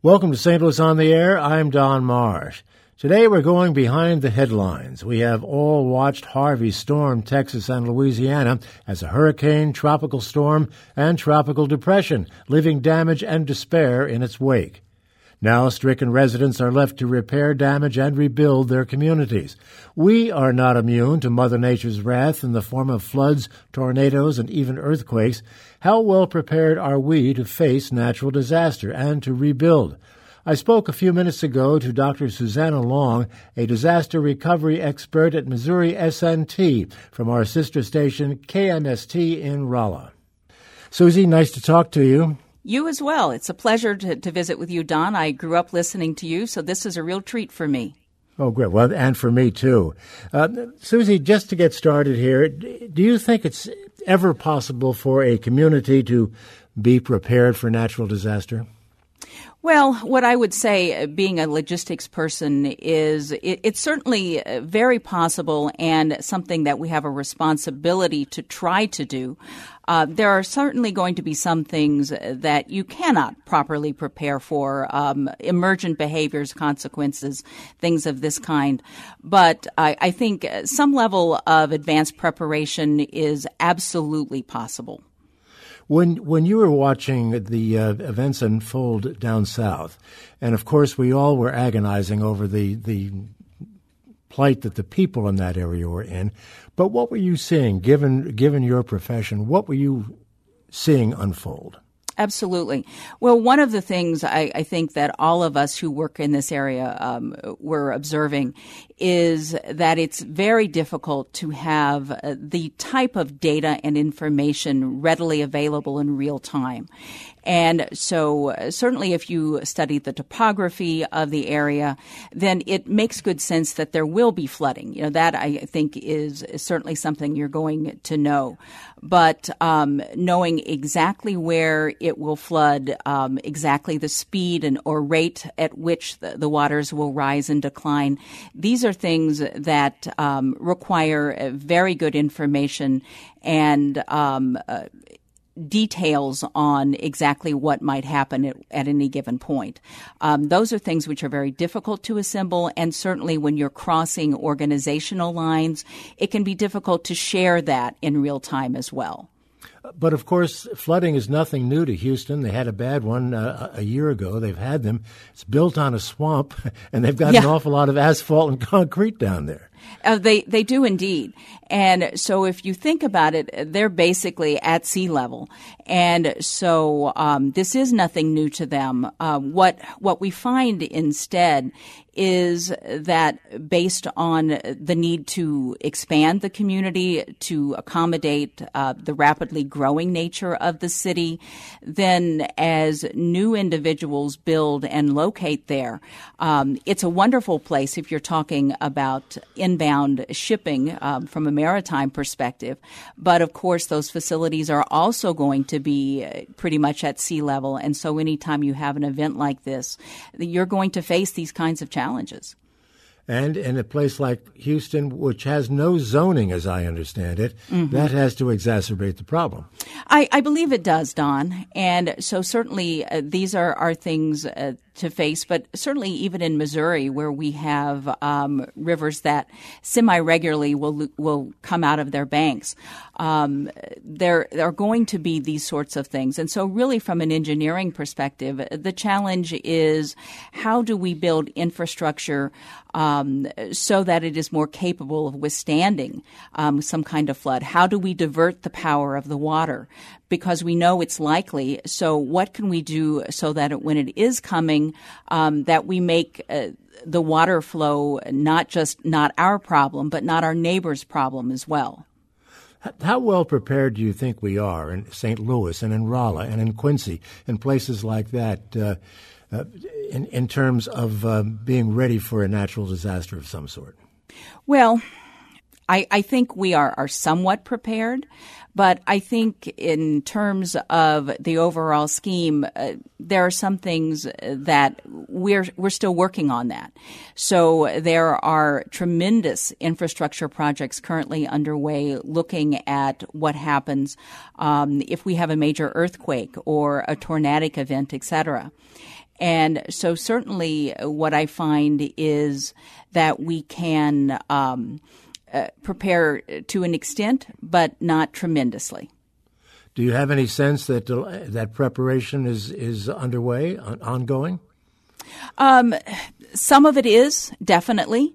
Welcome to St. Louis on the Air. I'm Don Marsh. Today we're going behind the headlines. We have all watched Harvey storm Texas and Louisiana as a hurricane, tropical storm, and tropical depression, leaving damage and despair in its wake. Now stricken residents are left to repair damage and rebuild their communities. We are not immune to Mother Nature's wrath in the form of floods, tornadoes, and even earthquakes. How well prepared are we to face natural disaster and to rebuild? I spoke a few minutes ago to Dr. Susanna Long, a disaster recovery expert at Missouri SNT from our sister station KMST in Rolla. Susie, nice to talk to you. You as well. It's a pleasure to visit with you, Don. I grew up listening to you, so this is a real treat for me. Oh, great. Well, and for me, too. Susie, just to get started here, do you think it's ever possible for a community to be prepared for natural disaster? Well, what I would say, being a logistics person, is it's certainly very possible and something that we have a responsibility to try to do. There are certainly going to be some things that you cannot properly prepare for, emergent behaviors, consequences, things of this kind. But I think some level of advanced preparation is absolutely possible. When you were watching the events unfold down south, and of course we all were agonizing over the plight that the people in that area were in, but what were you seeing, given your profession? What were you seeing unfold? Absolutely. Well, one of the things I think that all of us who work in this area were observing is that it's very difficult to have the type of data and information readily available in real time. And so certainly if you study the topography of the area, then it makes good sense that there will be flooding. You know, that I think is certainly something you're going to know. But knowing exactly where it will flood, exactly the speed or rate at which the waters will rise and decline, these are things that require very good information and details on exactly what might happen at any given point. Those are things which are very difficult to assemble, and certainly when you're crossing organizational lines, it can be difficult to share that in real time as well. But, of course, flooding is nothing new to Houston. They had a bad one a year ago. They've had them. It's built on a swamp, and they've got an awful lot of asphalt and concrete down there. They do indeed. And so if you think about it, they're basically at sea level. And so this is nothing new to them. What we find instead is that based on the need to expand the community to accommodate the rapidly growing nature of the city, then as new individuals build and locate there, it's a wonderful place if you're talking about inbound shipping from a maritime perspective. But of course, those facilities are also going to be pretty much at sea level. And so anytime you have an event like this, you're going to face these kinds of challenges. And in a place like Houston, which has no zoning, as I understand it, that has to exacerbate the problem. I believe it does, Don. And so certainly these are things to face, but certainly even in Missouri, where we have rivers that semi-regularly will come out of their banks, there are going to be these sorts of things. And so really from an engineering perspective, the challenge is how do we build infrastructure so that it is more capable of withstanding some kind of flood? How do we divert the power of the water? Because we know it's likely. So what can we do so that when it is coming, that we make the water flow not our problem, but not our neighbor's problem as well? How well prepared do you think we are in St. Louis and in Rolla and in Quincy and places like that in terms of being ready for a natural disaster of some sort? Well, I think we are somewhat prepared, but I think in terms of the overall scheme, there are some things that we're still working on that. So there are tremendous infrastructure projects currently underway looking at what happens if we have a major earthquake or a tornadic event, et cetera. And so certainly what I find is that we can prepare to an extent, but not tremendously. Do you have any sense that that preparation is underway, ongoing? Some of it is, definitely.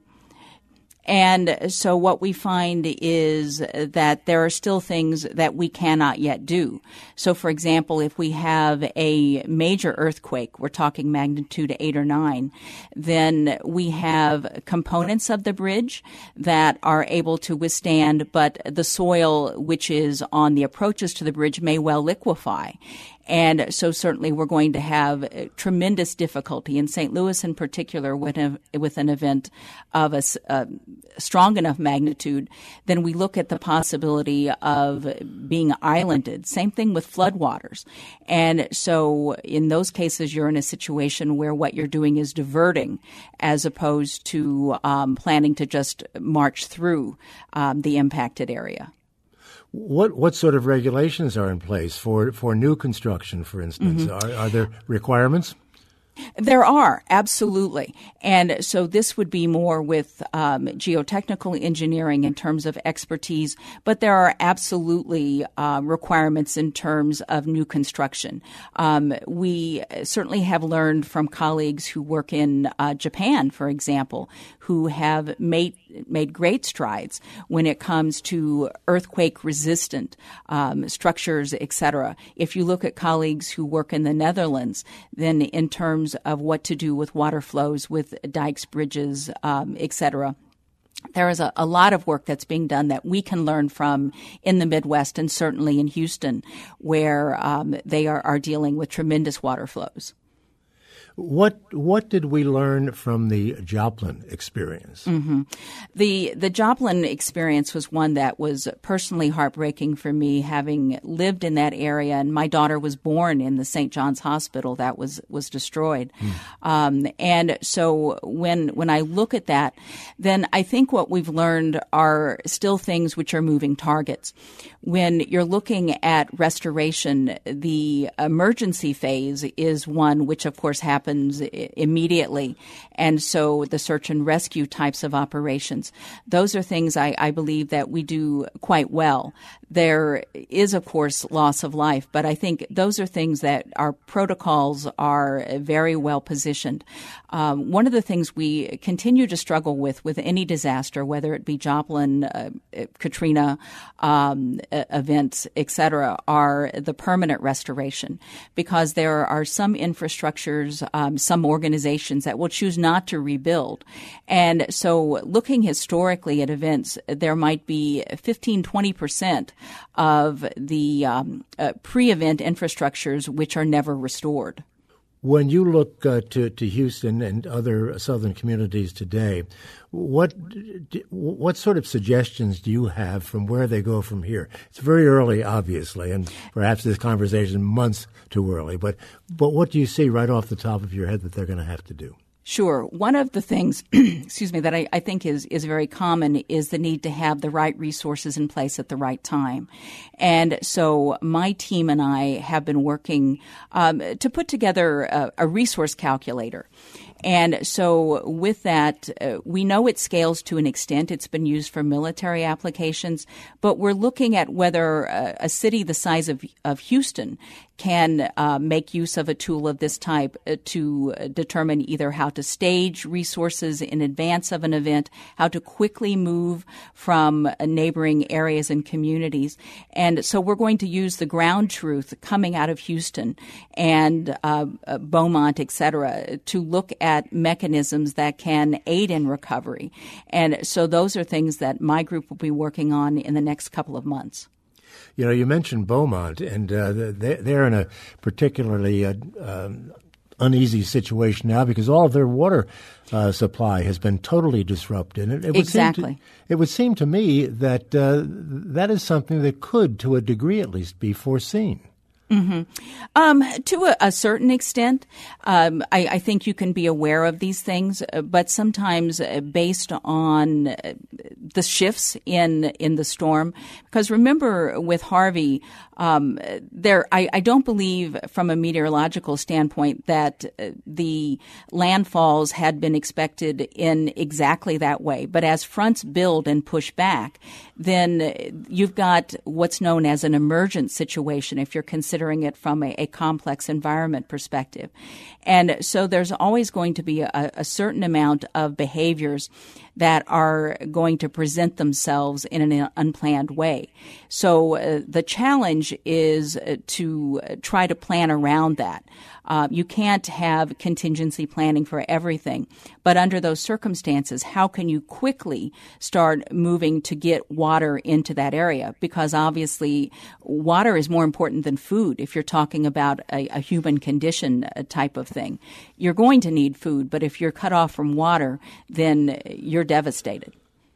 And so what we find is that there are still things that we cannot yet do. So, for example, if we have a major earthquake, we're talking magnitude 8 or 9, then we have components of the bridge that are able to withstand, but the soil which is on the approaches to the bridge may well liquefy. And so certainly we're going to have tremendous difficulty in St. Louis in particular with an event of a strong enough magnitude. Then we look at the possibility of being islanded. Same thing with floodwaters. And so in those cases, you're in a situation where what you're doing is diverting as opposed to planning to just march through the impacted area. What sort of regulations are in place for new construction, for instance? Mm-hmm. Are there requirements? There are, absolutely. And so this would be more with geotechnical engineering in terms of expertise, but there are absolutely requirements in terms of new construction. We certainly have learned from colleagues who work in Japan, for example, who have made great strides when it comes to earthquake-resistant structures, et cetera. If you look at colleagues who work in the Netherlands, then in terms of what to do with water flows, with dikes, bridges, et cetera, there is a lot of work that's being done that we can learn from in the Midwest and certainly in Houston, where they are dealing with tremendous water flows. What did we learn from the Joplin experience? Mm-hmm. The Joplin experience was one that was personally heartbreaking for me, having lived in that area, and my daughter was born in the St. John's Hospital that was destroyed. And so when I look at that, then I think what we've learned are still things which are moving targets. When you're looking at restoration, the emergency phase is one which, of course, happens immediately. And so the search and rescue types of operations, those are things I believe that we do quite well. There is, of course, loss of life, but I think those are things that our protocols are very well positioned. One of the things we continue to struggle with any disaster, whether it be Joplin, Katrina, events, et cetera, are the permanent restoration, because there are some infrastructures, some organizations that will choose not to rebuild. And so looking historically at events, there might be 15-20% of the pre-event infrastructures which are never restored. When you look to Houston and other southern communities today, what sort of suggestions do you have from where they go from here? It's very early, obviously, and perhaps this conversation is months too early. But what do you see right off the top of your head that they're going to have to do? Sure. One of the things, that I think is very common is the need to have the right resources in place at the right time. And so my team and I have been working to put together a resource calculator. And so with that, we know it scales to an extent. It's been used for military applications, but we're looking at whether a city the size of Houston can make use of a tool of this type to determine either how to stage resources in advance of an event, how to quickly move from neighboring areas and communities. And so we're going to use the ground truth coming out of Houston and Beaumont, et cetera, to look at mechanisms that can aid in recovery. And so those are things that my group will be working on in the next couple of months. You know, you mentioned Beaumont, and they're in a particularly uneasy situation now because all of their water supply has been totally disrupted. Exactly. It would seem to me that that is something that could, to a degree at least, be foreseen. To a certain extent, I think you can be aware of these things, but sometimes based on the shifts in the storm. Because remember, with Harvey, I don't believe from a meteorological standpoint that the landfalls had been expected in exactly that way. But as fronts build and push back, then you've got what's known as an emergent situation if you're considering it from a complex environment perspective. And so there's always going to be a certain amount of behaviors that are going to present themselves in an unplanned way. So the challenge is to try to plan around that. You can't have contingency planning for everything, but under those circumstances, how can you quickly start moving to get water into that area? Because obviously, water is more important than food if you're talking about a human condition type of thing. You're going to need food, but if you're cut off from water, then you're devastated.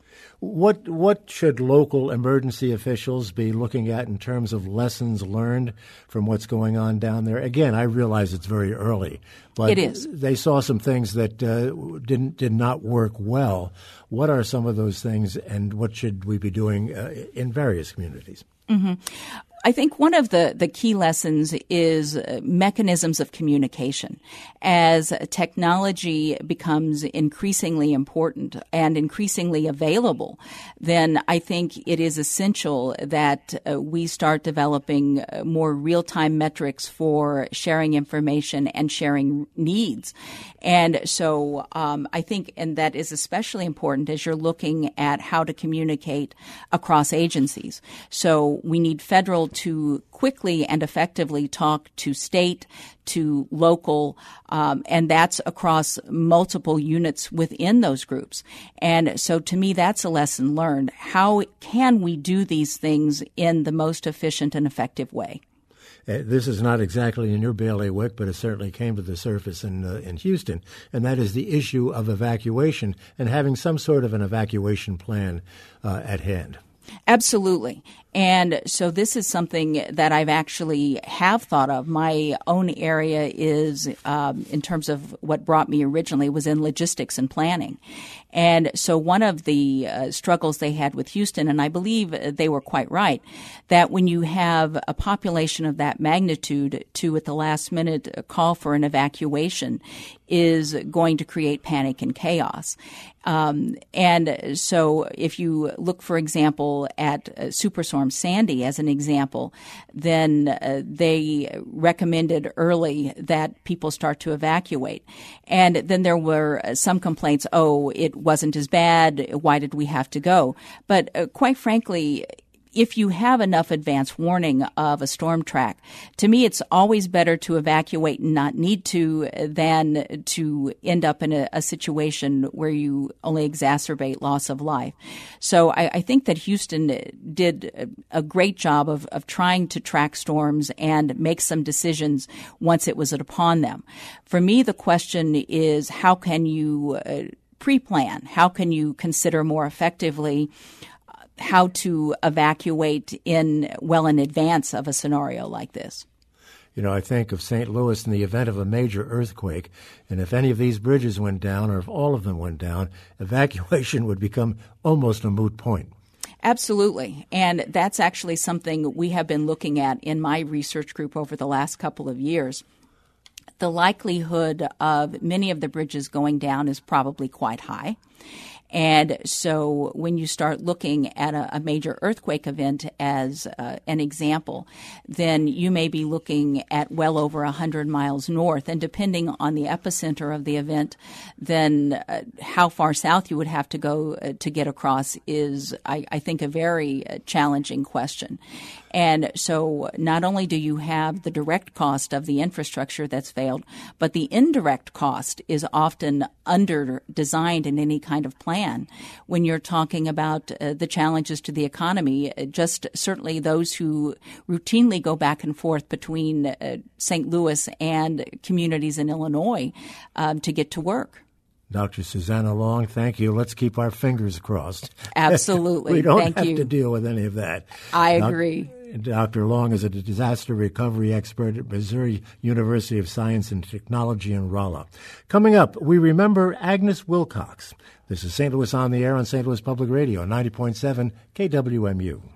What should local emergency officials be looking at in terms of lessons learned from what's going on down there? Again, I realize it's very early, but it is. They saw some things that did not work well. What are some of those things, and what should we be doing in various communities? Mm-hmm. I think one of the key lessons is mechanisms of communication. As technology becomes increasingly important and increasingly available, then I think it is essential that we start developing more real-time metrics for sharing information and sharing needs. And so I think, and that is especially important as you're looking at how to communicate across agencies. So we need federal to quickly and effectively talk to state, to local, and that's across multiple units within those groups. And so to me, that's a lesson learned. How can we do these things in the most efficient and effective way? This is not exactly in your bailiwick, but it certainly came to the surface in Houston, and that is the issue of evacuation and having some sort of an evacuation plan at hand. Absolutely. And so this is something that I've actually have thought of. My own area is, in terms of what brought me originally, was in logistics and planning. And so one of the struggles they had with Houston, and I believe they were quite right, that when you have a population of that magnitude to, at the last minute, call for an evacuation is going to create panic and chaos. And so if you look, for example, at Superstorm Sandy as an example, then they recommended early that people start to evacuate. And then there were some complaints, oh, it wasn't as bad, why did we have to go? But quite frankly, if you have enough advance warning of a storm track, to me it's always better to evacuate and not need to than to end up in a situation where you only exacerbate loss of life. So I think that Houston did a great job of trying to track storms and make some decisions once it was upon them. For me, the question is, how can you pre-plan? How can you consider more effectively how to evacuate in advance of a scenario like this? You know, I think of St. Louis in the event of a major earthquake, and if any of these bridges went down or if all of them went down, evacuation would become almost a moot point. Absolutely. And that's actually something we have been looking at in my research group over the last couple of years. The likelihood of many of the bridges going down is probably quite high. And so when you start looking at a major earthquake event as an example, then you may be looking at well over 100 miles north. And depending on the epicenter of the event, then how far south you would have to go to get across is, I think, a very challenging question. And so not only do you have the direct cost of the infrastructure that's failed, but the indirect cost is often under-designed in any kind of plan. When you're talking about the challenges to the economy, just certainly those who routinely go back and forth between St. Louis and communities in Illinois to get to work. Dr. Susanna Long, thank you. Let's keep our fingers crossed. Absolutely. We don't Thank have you. to deal with any of that. I agree. Dr. Long is a disaster recovery expert at Missouri University of Science and Technology in Rolla. Coming up, we remember Agnes Wilcox. This is St. Louis on the Air on St. Louis Public Radio, 90.7 KWMU.